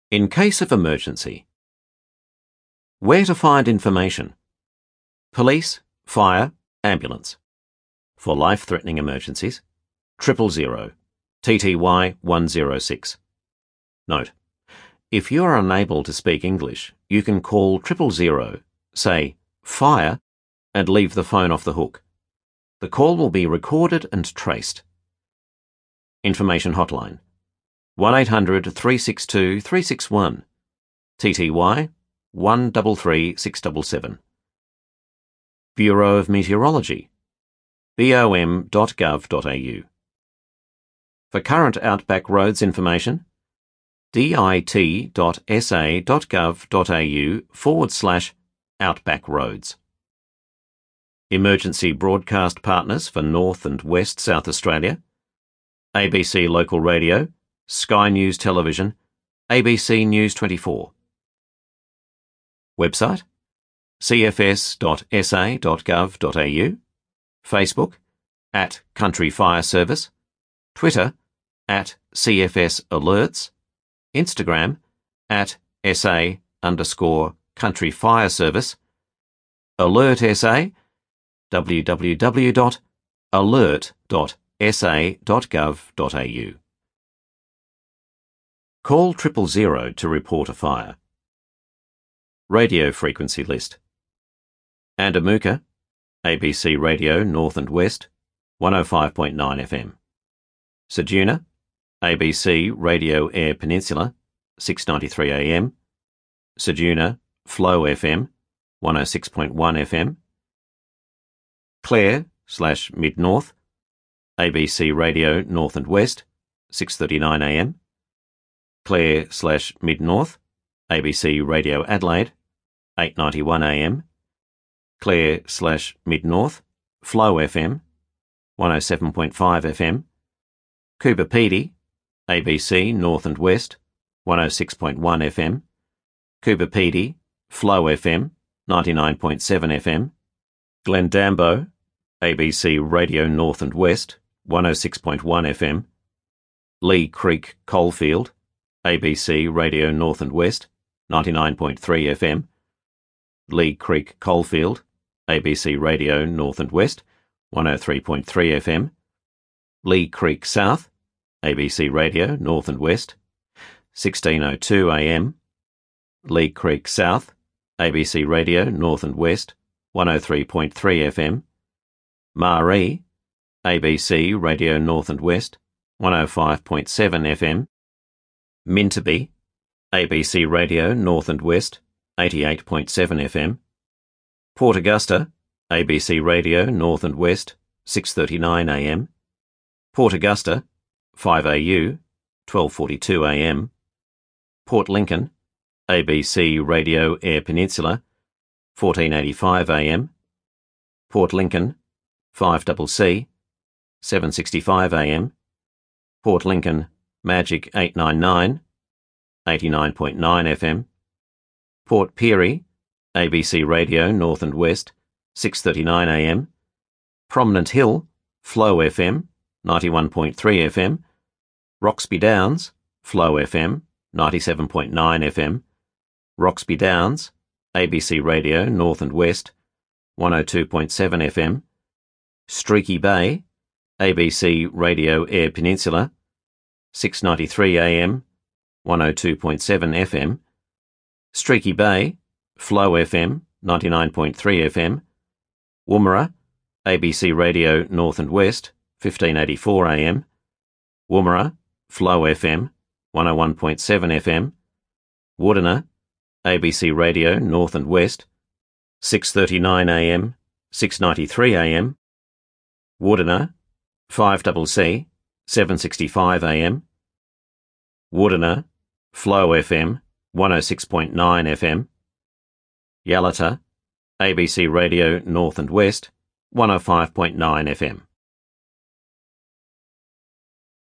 In case of emergency. Where to find information? Police, fire, ambulance. For life-threatening emergencies, 000, TTY 106. Note: if you are unable to speak English, you can call 000, say fire, and leave the phone off the hook. The call will be recorded and traced. Information hotline: 1800 362 361, TTY 133677. Bureau of Meteorology, bom.gov.au. For current Outback Roads information, dit.sa.gov.au/Outback Roads. Emergency broadcast partners for North and West South Australia: ABC Local Radio, Sky News Television, ABC News 24. Website: cfs.sa.gov.au, Facebook @Country Fire Service, Twitter @CFS Alerts, Instagram @SA_Country Fire Service, Alert SA, www.alert.sa.gov.au. Call 000 to report a fire. Radio frequency list: Andamooka, ABC Radio North and West, 105.9 FM. Ceduna, ABC Radio Air Peninsula, 693 AM. Ceduna, Flow FM, 106.1 FM. Clare/Mid-North, ABC Radio North and West, 639 AM. Clare/Mid-North, ABC Radio Adelaide, 891 AM. Clare/Mid-North, Flow FM, 107.5 FM. Coober Pedy, ABC North and West, 106.1 FM. Coober Pedy, Flow FM, 99.7 FM. Glendambo, ABC Radio North and West, 106.1 FM. Lee Creek Coalfield, ABC Radio North and West, 99.3 FM. Lee Creek Coalfield, ABC Radio North and West, 103.3 FM. Lee Creek South, ABC Radio North and West, 1602 AM. Lee Creek South, ABC Radio North and West, 103.3 FM. Maree, ABC Radio North and West, 105.7 FM. Minturpie, ABC Radio North and West, 88.7 FM. Port Augusta, ABC Radio North and West, 639 AM. Port Augusta, 5AU, 1242 AM. Port Lincoln, ABC Radio Air Peninsula, 1485 AM. Port Lincoln, 5CC, 765 AM. Port Lincoln, Magic 899, 89.9 FM. Port Pirie, ABC Radio North and West, 639 AM. Prominent Hill, Flow FM, 91.3 FM. Roxby Downs, Flow FM, 97.9 FM. Roxby Downs, ABC Radio North and West, 102.7 FM. Streaky Bay, ABC Radio Air Peninsula, 693 AM, 102.7 FM. Streaky Bay, Flow FM, 99.3 FM. Woomera, ABC Radio North and West, 1584 AM. Woomera, Flow FM, 101.7 FM. Woodena, ABC Radio North and West, 639 AM, 693 AM. Woodena, 5CC, 765 AM. Woodena, Flow FM, 106.9 FM. Yalata, ABC Radio North and West, 105.9 FM.